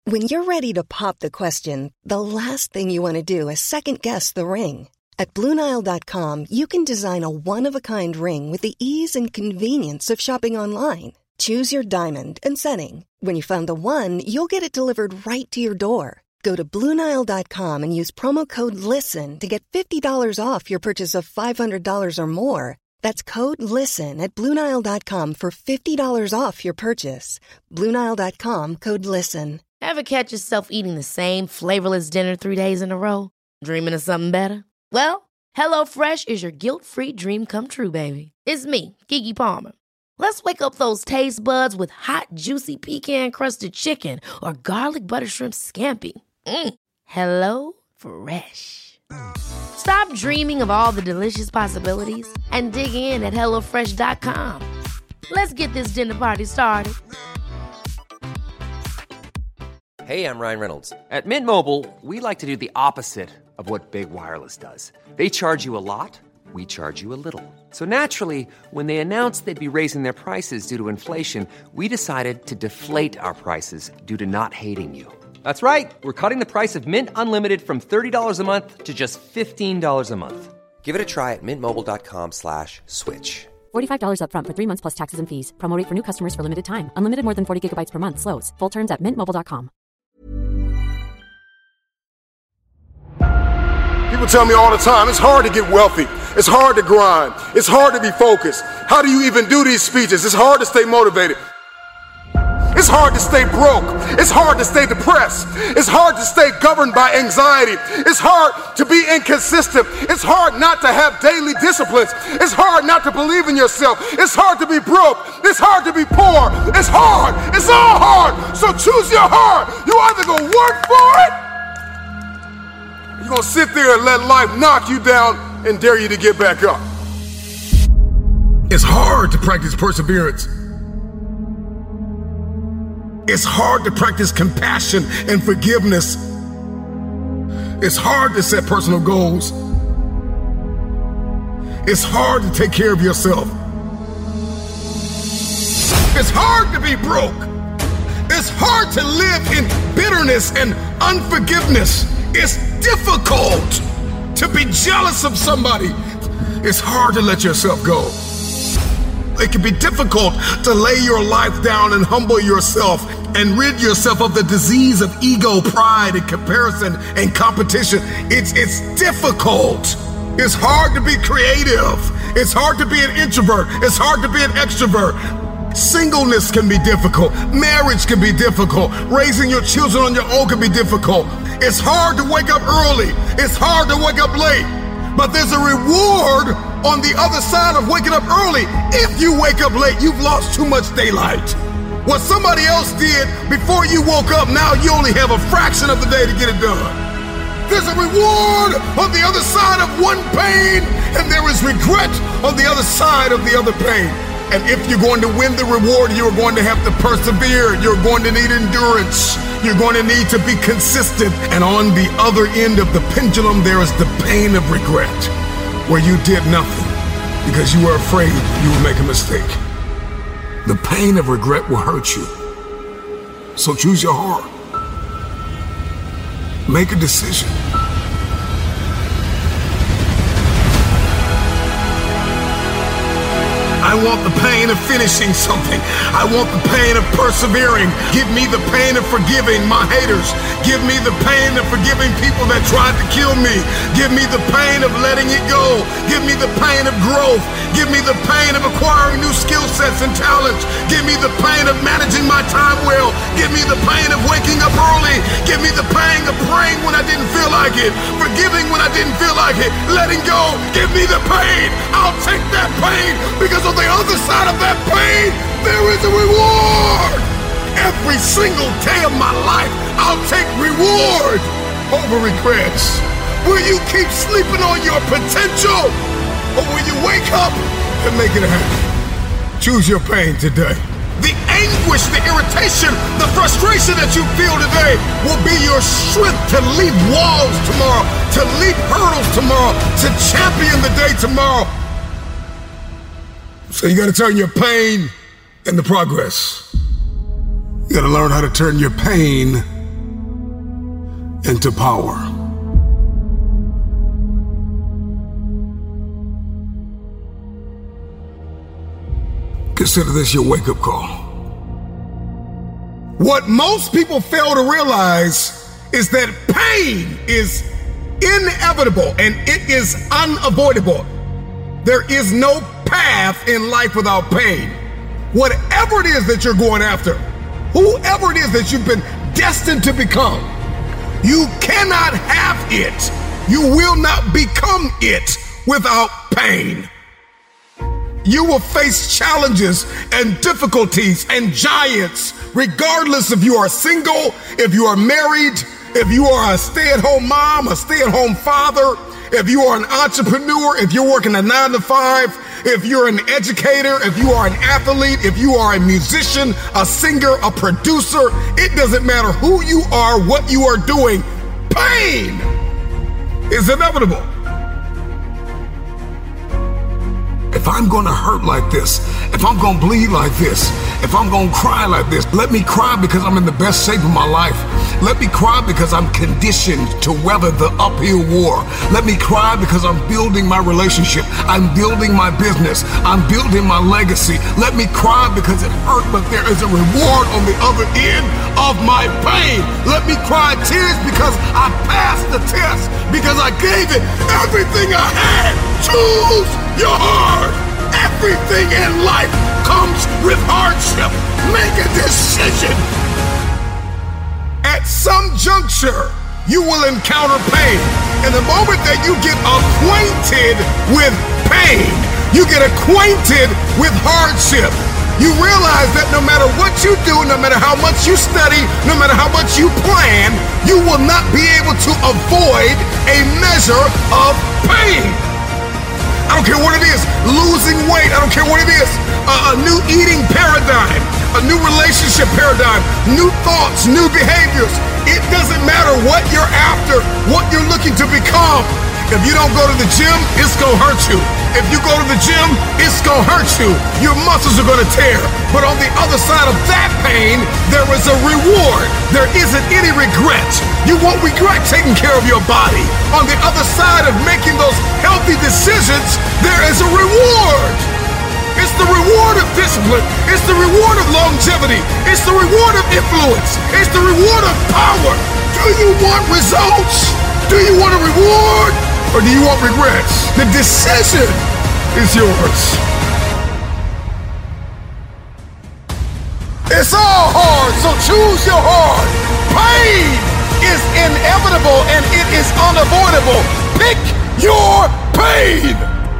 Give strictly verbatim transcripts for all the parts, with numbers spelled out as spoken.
When you're ready to pop the question, the last thing you want to do is second-guess the ring. At Blue Nile dot com, you can design a one-of-a-kind ring with the ease and convenience of shopping online. Choose your diamond and setting. When you find the one, you'll get it delivered right to your door. Go to Blue Nile dot com and use promo code LISTEN to get fifty dollars off your purchase of five hundred dollars or more. That's code LISTEN at Blue Nile dot com for fifty dollars off your purchase. Blue Nile dot com, code LISTEN. Ever catch yourself eating the same flavorless dinner three days in a row? Dreaming of something better? Well, HelloFresh is your guilt-free dream come true, baby. It's me, Keke Palmer. Let's wake up those taste buds with hot, juicy pecan-crusted chicken or garlic butter shrimp scampi. Mm. Hello Fresh. Stop dreaming of all the delicious possibilities and dig in at hello fresh dot com. Let's get this dinner party started. Hey, I'm Ryan Reynolds. At Mint Mobile, we like to do the opposite of what Big Wireless does. They charge you a lot, we charge you a little. So naturally, when they announced they'd be raising their prices due to inflation, we decided to deflate our prices due to not hating you. That's right. We're cutting the price of Mint Unlimited from thirty dollars a month to just fifteen dollars a month. Give it a try at mintmobile.com slash switch. forty-five dollars up front for three months plus taxes and fees. Promo rate for new customers for limited time. Unlimited more than forty gigabytes per month. Slows full terms at mint mobile dot com. People tell me all the time, it's hard to get wealthy. It's hard to grind. It's hard to be focused. How do you even do these speeches? It's hard to stay motivated. It's hard to stay broke. It's hard to stay depressed. It's hard to stay governed by anxiety. It's hard to be inconsistent. It's hard not to have daily disciplines. It's hard not to believe in yourself. It's hard to be broke. It's hard to be poor. It's hard. It's all hard. So choose your heart. You either gonna work for it, or you're gonna sit there and let life knock you down and dare you to get back up. It's hard to practice perseverance. It's hard to practice compassion and forgiveness. It's hard to set personal goals. It's hard to take care of yourself. It's hard to be broke. It's hard to live in bitterness and unforgiveness. It's difficult to be jealous of somebody. It's hard to let yourself go. It can be difficult to lay your life down and humble yourself and rid yourself of the disease of ego, pride, and comparison and competition. It's, it's difficult. It's hard to be creative. It's hard to be an introvert. It's hard to be an extrovert. Singleness can be difficult. Marriage can be difficult. Raising your children on your own can be difficult. It's hard to wake up early. It's hard to wake up late. But there's a reward on the other side of waking up early. If you wake up late, you've lost too much daylight. What somebody else did before you woke up, now you only have a fraction of the day to get it done. There's a reward on the other side of one pain, and there is regret on the other side of the other pain. And if you're going to win the reward, you're going to have to persevere. You're going to need endurance. You're going to need to be consistent. And on the other end of the pendulum, there is the pain of regret, where you did nothing because you were afraid you would make a mistake. The pain of regret will hurt you. So choose your heart. Make a decision. I want the pain of finishing something. I want the pain of persevering. Give me the pain of forgiving my haters. Give me the pain of forgiving people that tried to kill me. Give me the pain of letting it go. Give me the pain of growth. Give me the pain of acquiring new skill sets and talents. Give me the pain of managing my time well. Give me the pain of waking up early. Give me the pain of praying when I didn't feel like it. Forgiving when I didn't feel like it. Letting go. Give me the pain. I'll take that pain, because on the other side of that pain, there is a reward. Every single day of my life, I'll take reward over regrets. Will you keep sleeping on your potential, or will you wake up and make it happen? Choose your pain today. The anguish, the irritation, the frustration that you feel today will be your strength to leap walls tomorrow, to leap hurdles tomorrow, to champion the day tomorrow. So you gotta turn your pain into progress. You gotta learn how to turn your pain into power. Consider this your wake-up call. What most people fail to realize is that pain is inevitable and it is unavoidable. There is no path in life without pain. Whatever it is that you're going after, whoever it is that you've been destined to become, you cannot have it. You will not become it without pain. You will face challenges and difficulties and giants, regardless if you are single, if you are married, if you are a stay-at-home mom, a stay-at-home father, if you are an entrepreneur, if you're working a nine to five, if you're an educator, if you are an athlete, if you are a musician, a singer, a producer, it doesn't matter who you are, what you are doing, pain is inevitable. If I'm gonna hurt like this, if I'm gonna bleed like this, if I'm gonna cry like this, let me cry because I'm in the best shape of my life. Let me cry because I'm conditioned to weather the uphill war. Let me cry because I'm building my relationship. I'm building my business. I'm building my legacy. Let me cry because it hurt, but there is a reward on the other end of my pain. Let me cry tears because I passed the test, because I gave it everything I had. Choose your heart. Everything in life comes with hardship. Make a decision. At some juncture, you will encounter pain. And the moment that you get acquainted with pain, you get acquainted with hardship, you realize that no matter what you do, no matter how much you study, no matter how much you plan, you will not be able to avoid a measure of pain. I don't care what it is, losing weight, I don't care what it is, a, a new eating paradigm, a new relationship paradigm, new thoughts, new behaviors. It doesn't matter what you're after, what you're looking to become. If you don't go to the gym, it's gonna hurt you. If you go to the gym, it's gonna hurt you. Your muscles are gonna tear. But on the other side of that pain, there is a reward. There isn't any regret. You won't regret taking care of your body. On the other side of making those healthy decisions, there is a reward. It's the reward of discipline. It's the reward of longevity. It's the reward of influence. It's the reward of power. Do you want results? Do you want a reward? Or do you want regrets? The decision is yours. It's all hard, so choose your heart. Pain is inevitable and it is unavoidable. Pick your pain.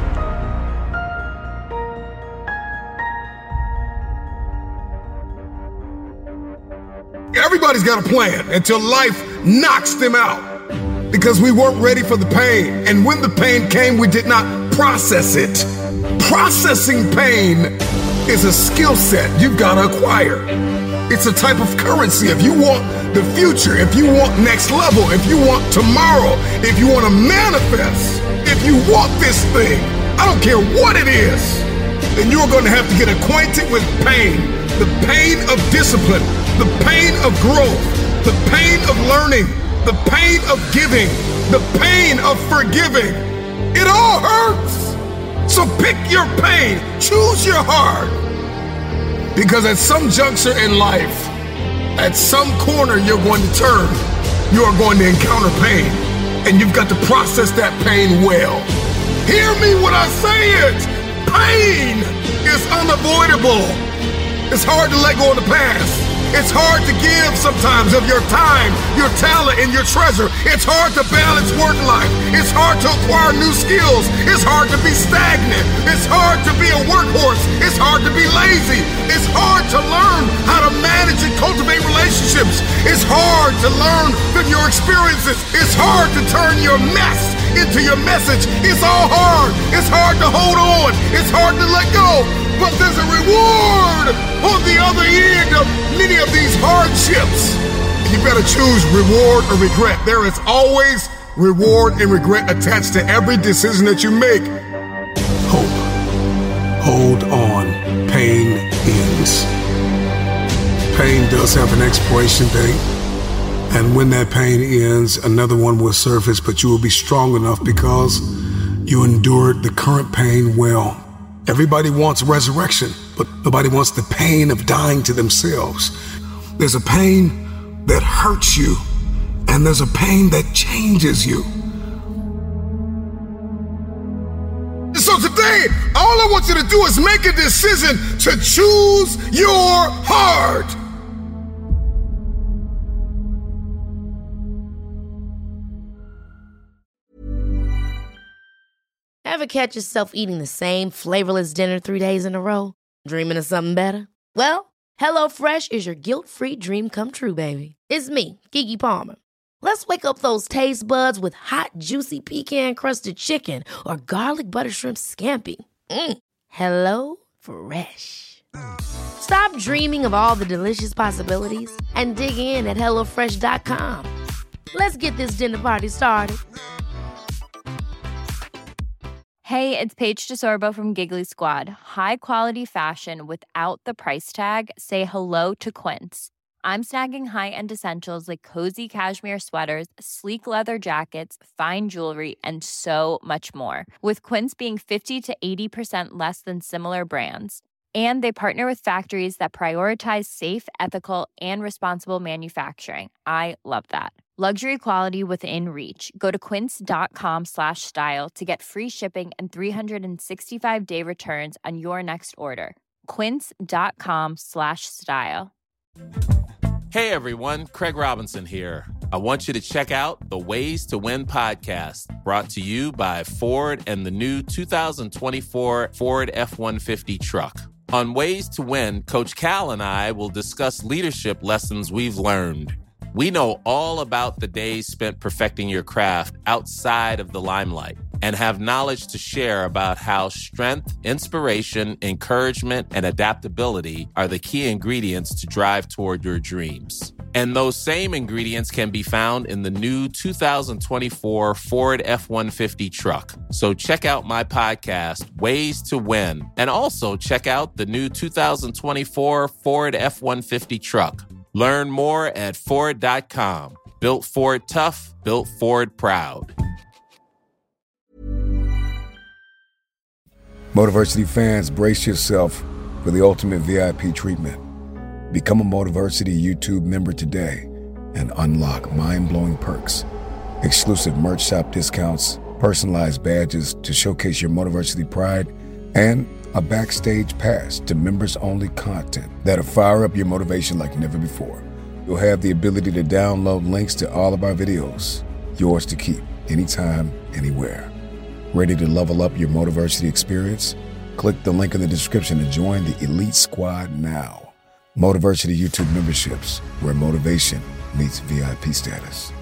Everybody's got a plan until life knocks them out. Because we weren't ready for the pain. And when the pain came, we did not process it. Processing pain is a skill set you've got to acquire. It's a type of currency. If you want the future, if you want next level, if you want tomorrow, if you want to manifest, if you want this thing, I don't care what it is, then you're going to have to get acquainted with pain. The pain of discipline, the pain of growth, the pain of learning, the pain of giving, the pain of forgiving. It all hurts. So pick your pain, choose your heart. Because at some juncture in life, at some corner you're going to turn, you are going to encounter pain. And you've got to process that pain well. Hear me when I say it. Pain is unavoidable. It's hard to let go of the past. It's hard to give sometimes of your time, your talent, and your treasure. It's hard to balance work life. It's hard to acquire new skills. It's hard to be stagnant. It's hard to be a workhorse. It's hard to be lazy. It's hard to learn how to manage and cultivate relationships. It's hard to learn from your experiences. It's hard to turn your mess into your message. It's all hard. It's hard to hold on. It's hard to let go. But there's a reward on the other end of many of these hardships. You better choose reward or regret. There is always reward and regret attached to every decision that you make. Hope. Hold on. Pain ends. Pain does have an expiration date. And when that pain ends, another one will surface, but you will be strong enough because you endured the current pain well. Everybody wants resurrection, but nobody wants the pain of dying to themselves. There's a pain that hurts you, and there's a pain that changes you. So today, all I want you to do is make a decision to choose your heart. Ever catch yourself eating the same flavorless dinner three days in a row? Dreaming of something better? Well, HelloFresh is your guilt-free dream come true, baby. It's me, Keke Palmer. Let's wake up those taste buds with hot, juicy pecan-crusted chicken or garlic butter shrimp scampi. Mm. Hello Fresh. Stop dreaming of all the delicious possibilities and dig in at hello fresh dot com. Let's get this dinner party started. Hey, it's Paige DeSorbo from Giggly Squad. High quality fashion without the price tag. Say hello to Quince. I'm snagging high-end essentials like cozy cashmere sweaters, sleek leather jackets, fine jewelry, and so much more. With Quince being fifty to eighty percent less than similar brands. And they partner with factories that prioritize safe, ethical, and responsible manufacturing. I love that. Luxury quality within reach. Go to quince.com slash style to get free shipping and three sixty-five day returns on your next order. Quince.com slash style. Hey everyone, Craig Robinson here. I want you to check out the Ways to Win podcast, brought to you by Ford and the new two thousand twenty-four Ford F one fifty truck. On Ways to Win, Coach Cal and I will discuss leadership lessons we've learned. We know all about the days spent perfecting your craft outside of the limelight and have knowledge to share about how strength, inspiration, encouragement, and adaptability are the key ingredients to drive toward your dreams. And those same ingredients can be found in the new two thousand twenty-four Ford F one fifty truck. So check out my podcast, Ways to Win, and also check out the new two thousand twenty-four Ford F one fifty truck. Learn more at Ford dot com. Built Ford tough, built Ford proud. Motiversity fans, brace yourself for the ultimate V I P treatment. Become a Motiversity YouTube member today and unlock mind-blowing perks, exclusive merch shop discounts, personalized badges to showcase your Motiversity pride, and a backstage pass to members-only content that'll fire up your motivation like never before. You'll have the ability to download links to all of our videos, yours to keep, anytime, anywhere. Ready to level up your Motiversity experience? Click the link in the description to join the Elite Squad now. Motiversity YouTube memberships, where motivation meets V I P status.